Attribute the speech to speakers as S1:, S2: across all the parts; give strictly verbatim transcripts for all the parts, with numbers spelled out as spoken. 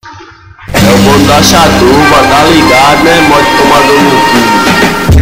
S1: É o bonde da Chatuba, tá ligado, né? Morde tomador no cu.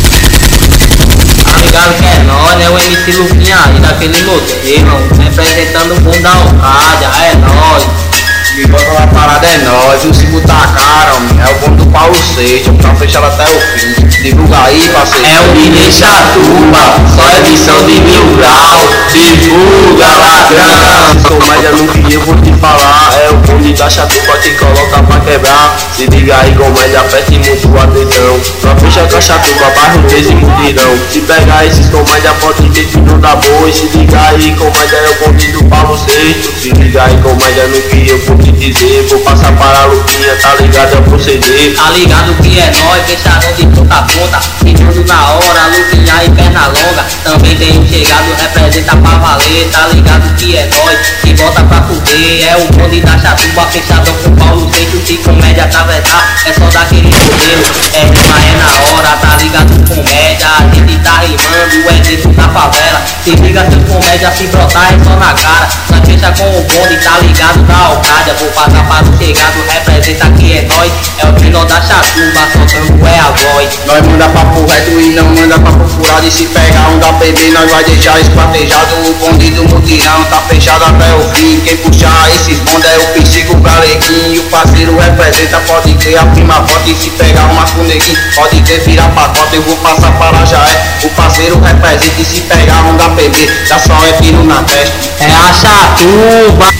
S2: Tá ligado que é nóis, né? O M C Luquinha aí daquele modelo, representando o bonde da Alcádia, é nóis.
S1: Me bota na parada, é nóis, o Cibo tá caro, é o bonde do Paulo Seixas, tá fechado até o fim. Divulga aí, parceiro.
S2: É o D J Chatuba, só edição de mil grau, divulga ladrão.
S1: Comédia no que eu vou te falar, é o bonde da Chatuba que coloca pra quebrar. Se liga aí, comédia, preste muito atenção. Pra fechar com a Chatuba, bairro três e multidão. Se pegar esses comédia, pode ter que não dá boa. E se liga aí, comédia, é o bonde do Paulo Seixas. Se liga aí, comédia, no que eu vou te dizer. Vou passar para a Luquinha, tá ligado, é o proceder.
S2: Tá ligado que é nóis, fechadão de ponta a ponta, e tudo na hora, Luquinha e perna longa. Também tem um chegado, representa pra valer. Tá ligado que é nóis, que bota pra fuder. É o bonde da Chatuba, fechadão com Paulo Seixas. Se comédia atravessar, é só daquele modelo. É rima, é na hora, tá ligado comédia. A gente tá rimando, é dentro da favela. Se liga seu comédia, se brotar é só na cara. Nós fecha com o bonde, tá ligado da Alcádia. Vou passar para o chegado, representa que é nóis. É o menor da Chatuba, soltando é a voz.
S1: Nós manda papo reto e não manda papo furado. E se pegar um da P B, nós vai deixar esquartejado. O bonde do mutirão tá fechado até o fim. Quem puxar esses bondes é o psico galeguinho. O parceiro representa, pode ter a prima forte. E se pegar uma com neguinho, pode ter virar pacote. Eu vou passar para já é. O parceiro representa e se pegar um da P B, já só é tiro na testa.
S2: É a Chatuba.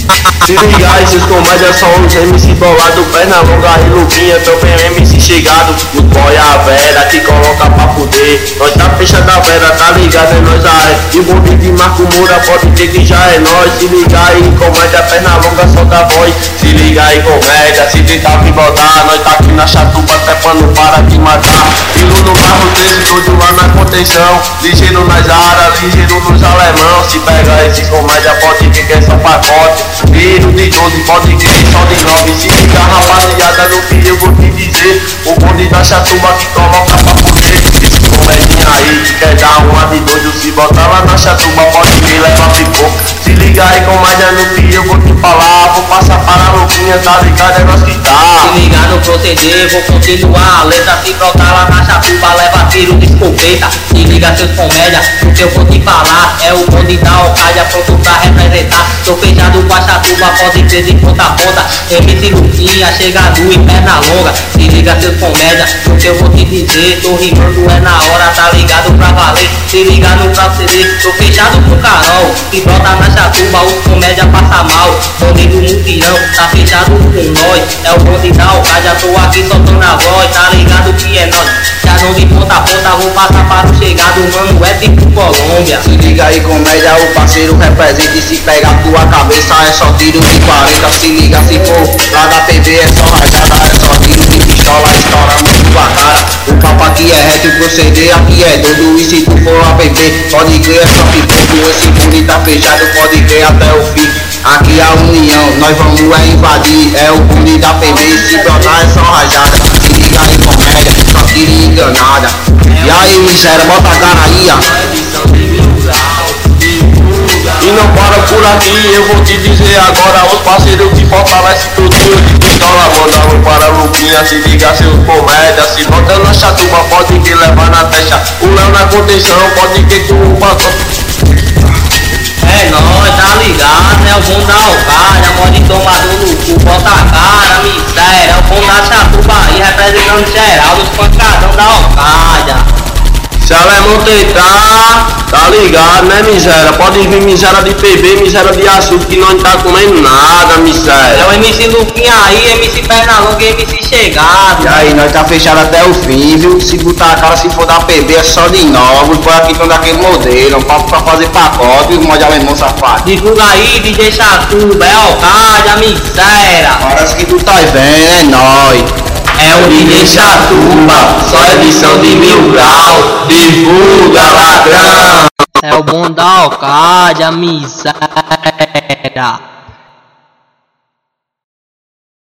S1: Se ligar, esses comédias são os M C bolado, perna longa e Luquinha, também M C chegado. O boy a vera que coloca pra fuder. Nós tá fechando a vera, tá ligado, é nós a é. E o bonde de Marco Moura pode ter que já é nós. Se ligar aí, comédia, perna longa, solta a voz. Se liga aí, comédia, se tentar me botar, nós tá aqui na Chatuba, trepando para de matar. Filo no barro desse, todo lá na contenção. Ligeiro nas aras, ligeiro nos alemão. Se pega esse comédia, pode ter que é só pacote. Tiro de doze, pode crer, só de nove. Se liga, rapaziada, no que eu vou te dizer. O bonde da Chatuba que coloca pra poder. Esse comédia aí que quer dar uma de doido. Se botar lá na Chatuba, pode crer, leva ficou. Se liga aí, comédia, no que eu vou te falar. Vou passar para a Luquinha, tá ligado, é nós que tá.
S2: Se liga no proceder, vou continuar a letra. Se brotar lá na Chatuba, leva tiro de escopeta. Se liga seus comédia, o que eu vou te falar. É o bonde da Alcádia, pronto pra representar. Tô fechado com a Chatuba, pode crer de ponta a ponta. M C Luquinha, chegado e perna longa. Se liga seus comédia, o que eu vou te dizer. Tô rimando é na hora, tá ligado pra valer. Se liga no proceder, tô fechado com o Carol. Se brota na Chatuba, os comédia passa mal. Bonde do mutirão, tá fechado com nós. É o bonde da Alcádia, tô aqui soltando a voz. Tá ligado que é nós, já não de ponta a ponta. Vou passar para o chegado, mano, é tipo Colômbia.
S1: Se liga aí, comédia, o parceiro representa. E se pegar tua cabeça, é só tiro de quarenta. Se liga, se for lá da T V, é só rajada. É só tiro de pistola, estourando tua cara. O papo aqui é reto, o proceder aqui é doido. E se tu for a P B, pode crer, é só que tudo. Esse bonde tá fechado, pode crer até o fim. Aqui é a união, nós vamos é invadir. É o bonde da P B, se brotar é só rajada. Se liga aí, comédia, só tiro enganada. E aí, miséria, bota a cara aí, ó. E não para por aqui, eu vou te dizer agora. Os parceiros que fortalecem tudo de pistola. Manda um para a Luquinha, se liga seus comédia. Se bota na Chatuba, pode que levar na testa. O Léo na contenção, pode que tu bota.
S2: É nóis, tá ligado, né? O bom da Alcádia, pode tomar do cu, bota a cara, miséria. O bom da Chatuba aí, representando geral dos pancadão da Alcádia.
S1: Se ela é montentar, tá ligado, né, miséria? Pode vir miséria de P B, miséria de açúcar, que nós não tá comendo nada, miséria.
S2: É o M C Luquinha aí, M C Pernalonga e M C Chegado.
S1: E aí, nós tá fechado até o fim, viu? Se botar a cara, se for da P B, é só de novos. Por aqui estão daquele modelo, um papo pra fazer pacote, o mod alemão safado.
S2: Divulga aí, D J Chatuba, é Alcádia, miséria.
S1: Parece que tu tá vendo, é nóis.
S2: É o D J Chatuba, só edição de mil grau, divulga ladrão. É o bom da Alcádia, miséria.